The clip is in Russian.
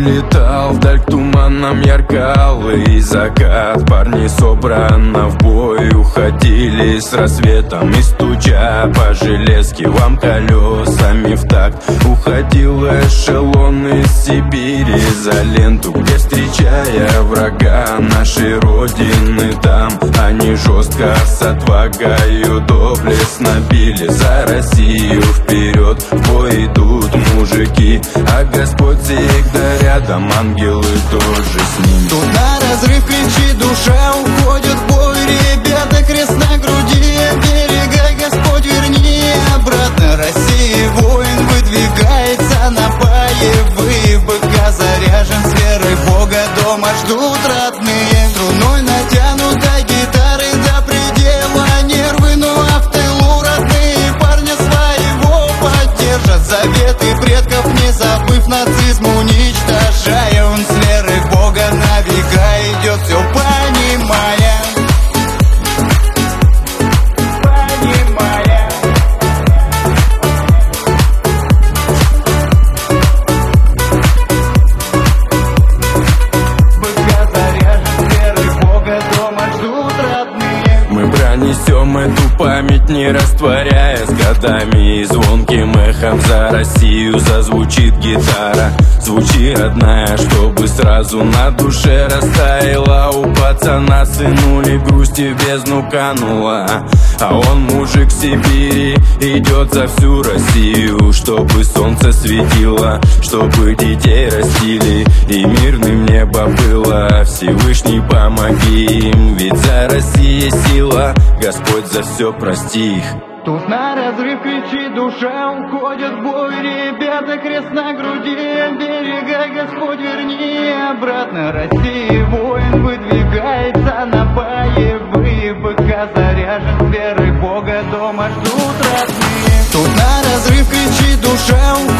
улетал вдаль к туманам ярко-алый закат. Парни собрано в бой уходили с рассветом, и стуча по железке вам колесами в такт. Уходил эшелон из Сибири за ленту, где, встречая врага нашей родины, там они жестко с отвагою доблестно били за Россию вперед. В бой идут мужики, а Господь всегда рядом, ангелы тоже с ними. Тут на разрыв кричит душа, уходит в бой ребята, крест на груди, берегай, Господь, верни обратно. России воин выдвигается на боевые, БК заряжен с верой Бога, дома ждут родные. Струной натянута гитары до предела нервы, ну а в тылу родные парня своего поддержат. Заветы предков не забыв, нацизм уничтожая, он с верой Бога на века идет, все понимая. Несем эту память, не растворяя с годами, и звонким эхом за Россию зазвучит гитара. Звучи родная, чтобы сразу на душе растаяла. У пацана сынули грусти в бездну канула, а он, мужик в Сибири, идет за всю Россию, чтобы солнце светило, чтобы детей растили и мирным небо было. Всевышний, помоги им, ведь за Россией сила, Господь за все прости их. Тут на разрыв кричит душа, уходит в бой ребята, крест на груди, берегай, Господь, верни обратно. России воин выдвигается на боевые, БК заряжен с верой Бога, дома ждут родные. Тут на разрыв кричит душа,